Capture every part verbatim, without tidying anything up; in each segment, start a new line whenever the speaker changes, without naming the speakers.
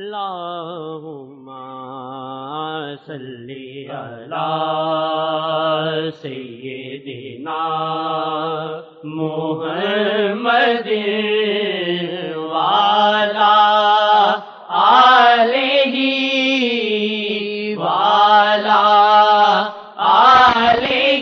اللہم صلی علی سیدنا محمد وعلی آلہ وعلی آلہ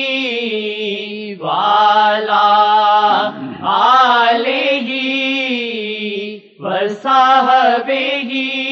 وعلی آلہ وصحبہ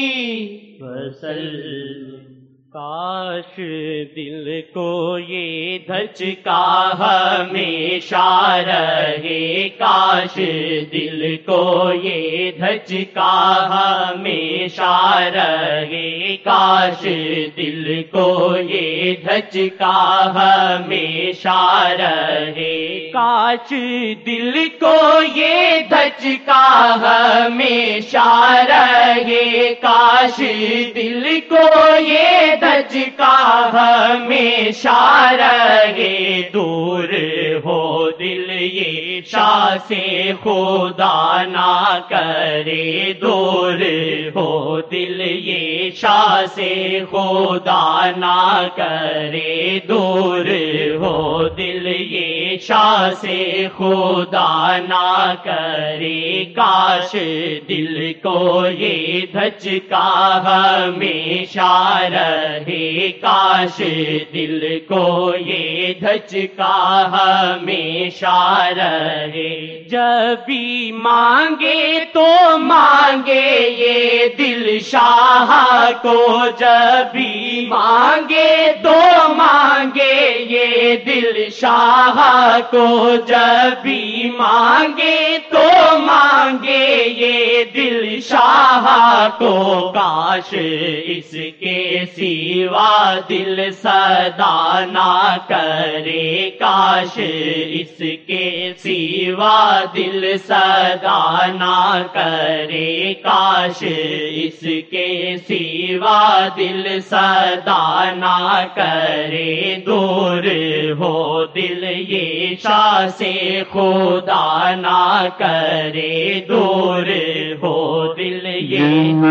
وسلم۔ کاش دل کو یہ دھچکا ہمیشہ رہے، کاش دل کو یہ دھچکا ہمیشہ رہے، کاش دل کو یہ دھچکا ہمیشہ رہے، کاش دل کو یہ دھچکا ہمیشہ رہے، کاش دل کو یہ دھچکا ہمیشہ رہے، دور ہو دل یہ شاہ سے خدا نہ کرے، دور ہو دل یہ شاہ سے خدا نہ کرے، دور ہو دل یہ شاہ سے خدا نہ کرے، کاش دل کو یہ دھچکا ہمیشہ رہے، کاش دل کو یہ دھچکا ہمیشہ رہے، جب بھی مانگے تو مانگے یہ دل شاہ کو، جب بھی مانگے تو مانگے یہ دل شاہ کو، جب بھی مانگے تو مانگے یہ دل شاہ کو، کاش اس کے سوا دل صدا نہ کرے، کاش اس کے سوا دل صدا نہ کرے، کاش اس کے سوا دل صدا نہ کرے، دور ہو دل یہ شاہ سے خدا نہ کرے، دور ہو دل یہ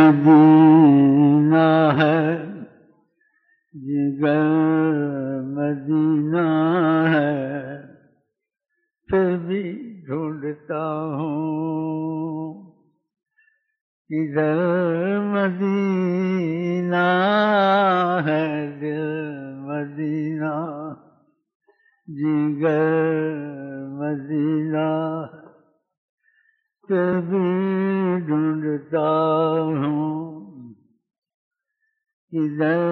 مدینہ ہے جگر مدینہ ہے، پھر بھی ڈھونڈتا ہوں کدھر مدینہ ہے، دل مدینہ جگر مدینہ پھر بھی ڈھونڈتا ہوں کدھر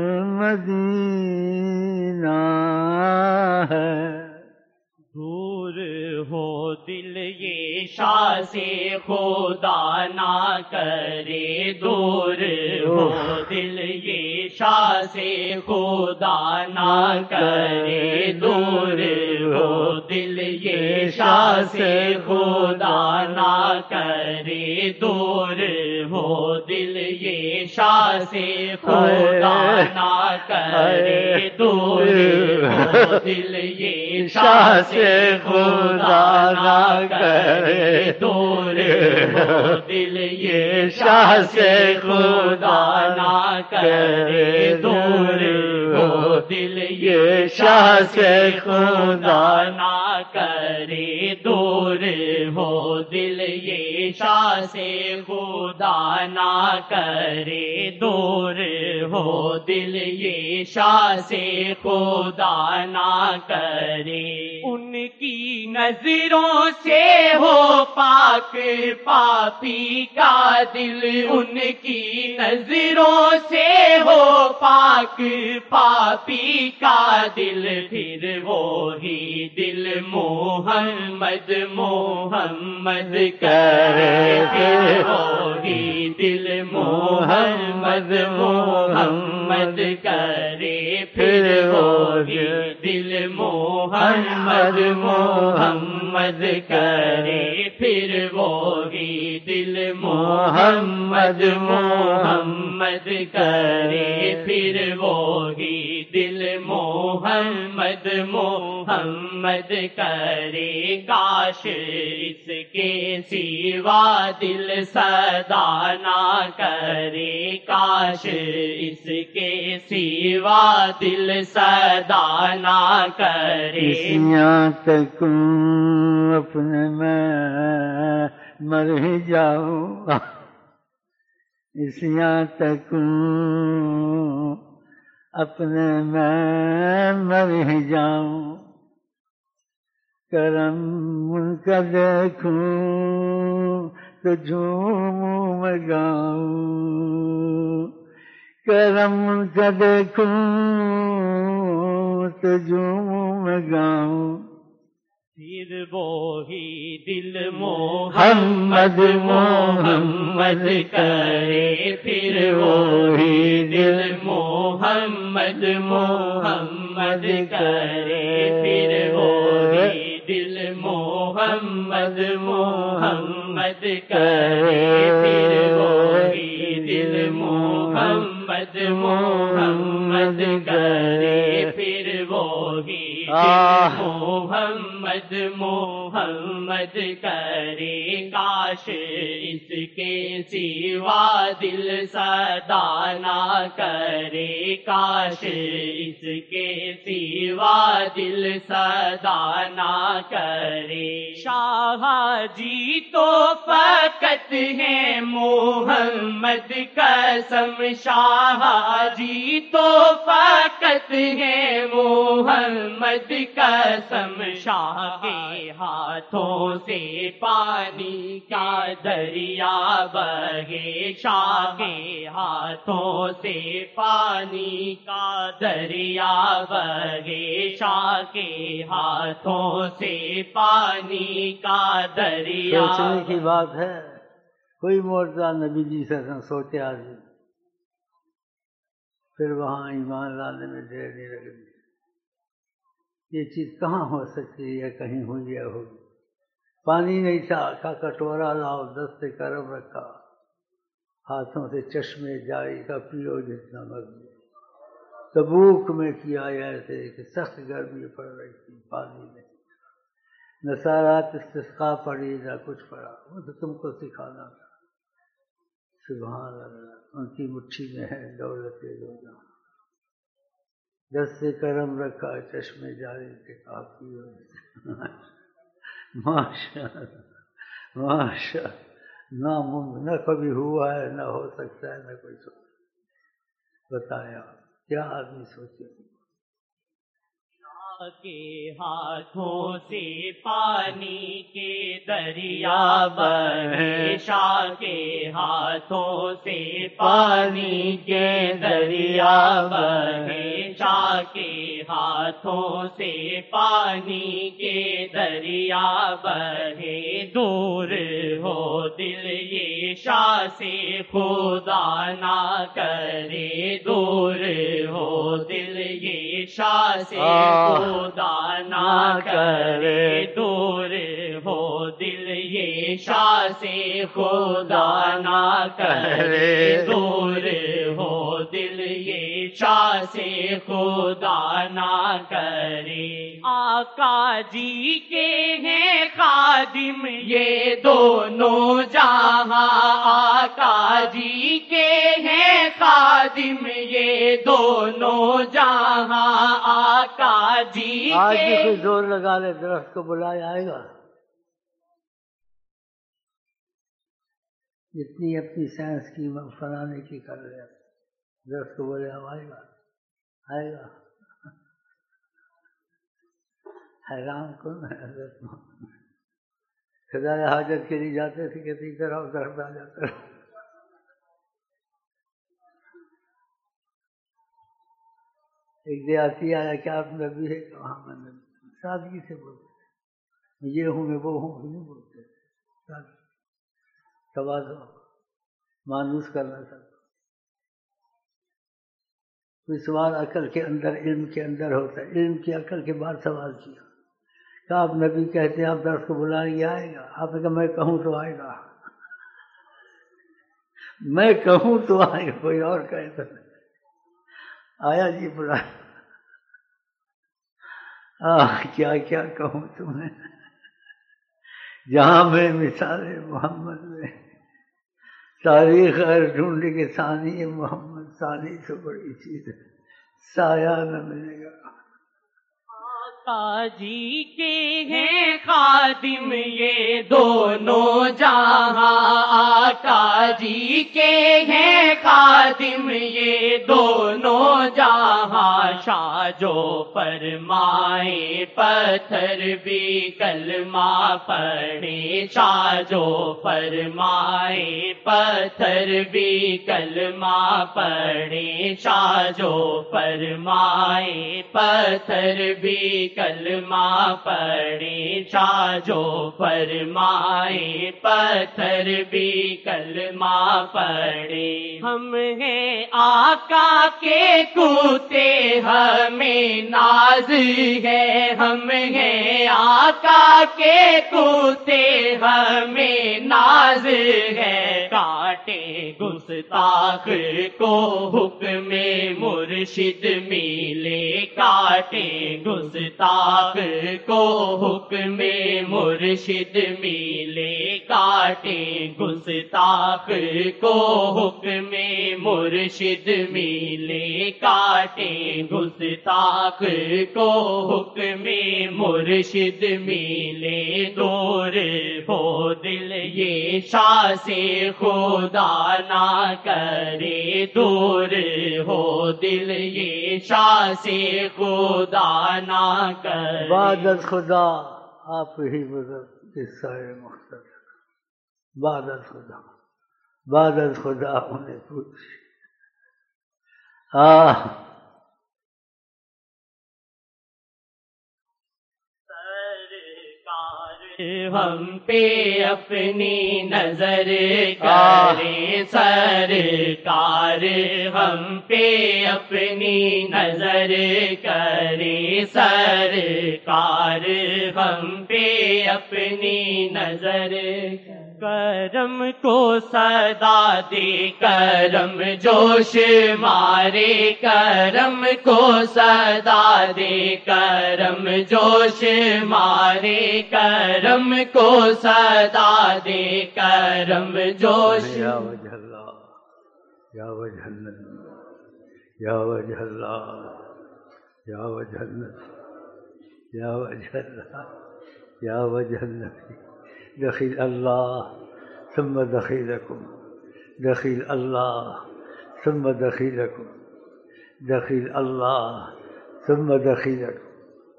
مدینہ ہے،
دور ہو دل یہ شاہ سے خدا نہ کرے، دور ہو دل یہ شاہ سے خدا نہ کرے، دور ہو دل یہ شاہ سے خدا نہ کرے، دور ہو دل یہ شاہ سے خدا نہ کرے، دور ہو دل یہ شاہ سے خدا نہ کرے، دور ہو دل یہ شاہ سے خدا نہ کرے، دور ہو دل یہ شاہ سے خدا نہ کرے، دور ہو دل یہ شاہ سے خدا نہ کرے، دور ہو دل یہ شاہ سے خدا نہ کرے، ان کی نظروں سے ہو پاک پاپی کا دل، ان کی نظروں سے ہو پاک پاپی کا دل، پھر وہی دل محمد محمد کرے، پھر وہی دل محمد محمد کرے، پھر وہی دل محمد محمد محمد کرے پھر وہی دل محمد محمد کرے پھر وہی دل محمد محمد کرے کاش اس کے سوا دل صدا نہ کرے کاش اس کے سوا دل صدا نہ کرے
یہاں تک اپنے میں مر ہی جاؤں اس یہاں تک اپنے میں مر ہی جاؤں کرم ان کا دیکھوں تو جھوموں میں گاؤں کرم ان کا دیکھوں تو جھوموں میں گاؤں
پھر وہی دل محمد محمد کرے پھر وہی دل محمد محمد کرے پھر وہی دل محمد محمد کرے پھر وہی دل محمد محمد کرے پھر وہی دل محمد محمد کرے کاش اس کے سوا دل صدا نہ کرے کاش اس کے سوا دل صدا نہ کرے شاہ جی تو فقط ہے محمد قسم شاہ جی تو فقط ہے محمد قسم شاہ کے ہاتھوں سے پانی کا دریا بہے شاہ کے ہاتھوں سے پانی کا دریا بہے شاہ کے ہاتھوں سے پانی کا دریا
سوچنے کی بات ہے کوئی معجزہ نبی جی سے سوچے آدمی پھر وہاں ایمان لانے میں دیر نہیں لگتی یہ چیز کہاں ہو سکتی ہے کہیں ہوئی ہے ہوگی پانی نہیں تھا کا کٹورا لاؤ دست کرم رکھا ہاتھوں سے چشمے جاری کا پیو جتنا مرضی تبوک میں کیا ایسے کہ سخت گرمی پڑ رہی تھی پانی میں نہ سارات استسقا پڑی نہ کچھ پڑا وہ تو تم کو سکھانا تھا سبحان اللہ ان کی مٹھی میں ہے دولت دو جہاں دست کرم رکھا چشمے جاری کے کافی ماشاء ماشاء ناممکن نہ کبھی ہوا ہے نہ ہو سکتا ہے نہ کوئی سوچ بتایا کیا آدمی سوچے
کے ہاتھوں سے پانی کے دریا بہے شاہ کے ہاتھوں سے پانی کے دریا بہے شاہ کے ہاتھوں سے پانی کے دریا بہے دور ہو دل یہ شاہ سے خدا نہ کرے دور ہو دل یہ شاہ سے خدا نہ کرے دور ہو دل یہ شاہ سے خدا نہ کرے دور ہو دل یہ شاہ سے خدا نہ کرے آقا جی کے ہیں خادم یہ دونوں جہاں آقا جی کے ہیں خادم یہ دونوں جہاں آقا جی
آج
کے
بھی کوئی زور لگا لے درخت کو بلایا آئے گا جتنی اپنی سائنس کی فلانے کی کر رہے درخت کو بولے آئے گا آئے گا حیران کن ہے حضرت خدا حاجت کے لیے جاتے تھے کہتے ادھر آؤ درخت آ جاتا ایک دیہاتی آیا کیا آپ نبی ہے کہاں میں نبی سادگی سے بولتے یہ ہوں میں وہ ہوں نہیں بولتے تواضع مانوس کرنا سب کوئی سوال عقل کے اندر علم کے اندر ہوتا ہے علم کی عقل کے بعد سوال کیا تو آپ نبی کہتے ہیں آپ درس کو بلائیں گے آئے گا؟ آپ نے کہا میں کہوں تو آئے گا، میں کہوں تو آئے گا، کوئی اور کہے تو نہیں۔ آیا جی بلا، آہ کیا کیا کہوں تمہیں، جہاں میں مثال محمد میں تاریخ ہر ڈھونڈ کے ثانی محمد، ثانی سے بڑی چیز ہے، سایہ نہ ملے گا۔
آقا جی کے ہیں خادم یہ دونوں جہاں، آقا جی کے ہیں خادم یہ دونوں جہاں، شاہ جو فرمائے پتھر بھی کلمہ پڑھے، شاہ جو فرمائے پتھر بھی کلمہ پڑھے، شاہ جو فرمائے پتھر بھی کلمہ پڑھے، شاہ جو فرمائے پتھر بھی کلمہ پڑھے۔ ہم ہیں آقا کے کوتے ہمیں ناز ہے، ہم ہیں آقا کے کوتے ہمیں ناز ہے، کاٹے گستاخ کو حکم مرشد ملے، کاٹے گستاخ کو حکم مرشد ملے، کاٹے گستاخ کو حکم مرشد ملے، کاٹے گستاخ کو حکم مرشد ملے، دور ہو دل یہ شاہ سے خدا نہ کرے، دور ہو دل یہ شاہ سے خدا نہ کرے۔
بعد از خدا آپ ہی بزرگ قصہ مختصر، بعد از خدا، بعد از خدا انہیں پوچھ آہ
ہم پہ اپنی نظر کرے، سرکار ہم پہ اپنی نظر کرے، سرکار ہم پہ اپنی نظر کرم کو صدا دے، کرم جوش مارے، کرم کو صدا دے، کرم جوش مارے، کرم کو صدا دے، کرم جوش۔
یا وجہ اللہ، یا وجہ اللہ، یا وجہ اللہ، یا وجہ اللہ، یا وجہ اللہ، یا وجہ اللہ، دخیل اللہ ثم دخیلکم، دخیل اللہ ثم دخیلکم، دخیل اللہ ثم دخیلکم۔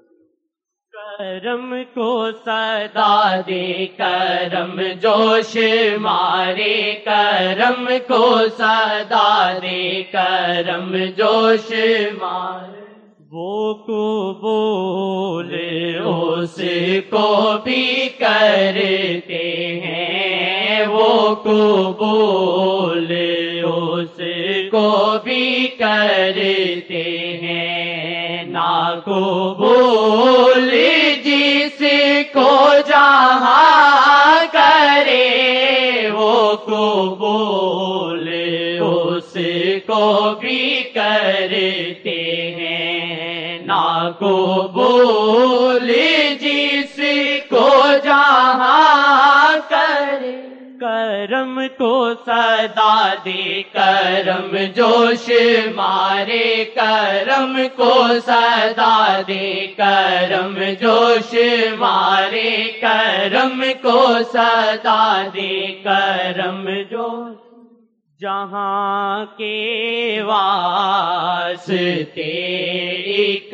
کرم کو صدا دے، کرم جوش مارے، کرم کو صدا دے، کرم جوش مارے، وہ قبول اس کو بھی کرتے ہیں، وہ قبول اس کو بھی کرتے ہیں، نا قبول جس کو جہاں کرے، وہ قبول اس کو بھی کرتے ہیں، نا قبول جس کو جہاں کرے۔ کرم کو صدا دے، کرم جوش مارے، کرم کو صدا دے، کرم جوش مارے، کرم کو صدا دے، کرم جوش۔ جہاں کے واسطے ایک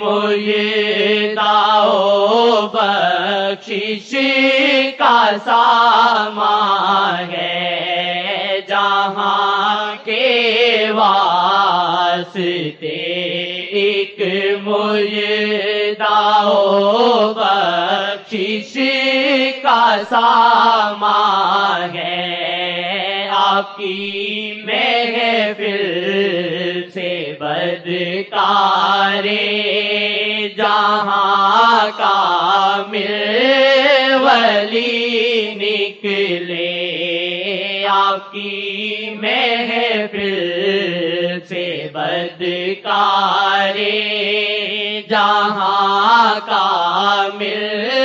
مجدہ و بخشش کا سامان ہے، جہاں کے واسطے ایک مجدہ و بخشش کا سامان ہے، آپ کی محفل سے بدکار جہاں کامل ولی نکلے، آپ کی محفل سے بدکار جہاں کامل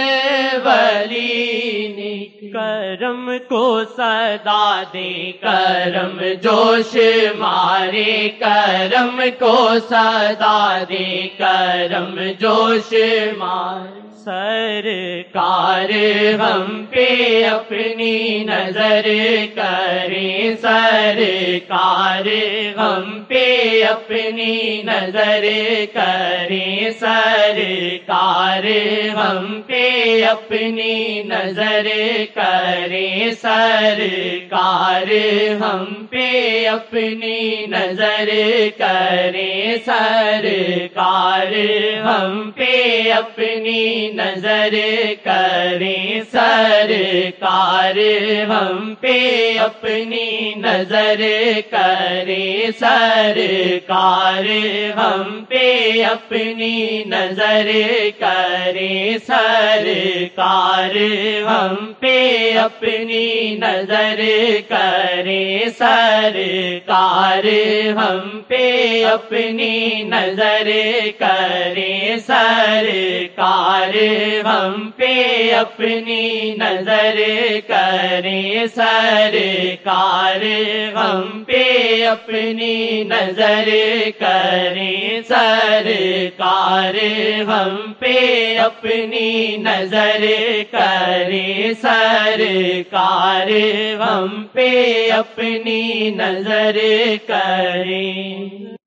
ولی نکلے۔ کرم کو صدا دے کرم جوش مارے، کرم کو صدا دے کرم جوش مارے، سرکار ہم پہ اپنی نظر کریں، سرکار ہم پہ اپنی نظر کریں، سرکار ہم پہ اپنی نظر کریں، سرکار ہم پہ اپنی نظر کریں، سرکار ہم پہ اپنی نظر کریں، سرکار ہم پہ اپنی نظر کریں، سرکار ہم پہ اپنی نظر کریں، سرکار ہم پہ اپنی نظر کریں، سرکار ہم پہ اپنی نظر کریں، سرکار ہم پہ اپنی نظر کریں، سرکار ہم پہ اپنی نظر کریں، سرکار ہم پہ اپنی نظر کریں، سرکار ہم پہ اپنی نظر کریں۔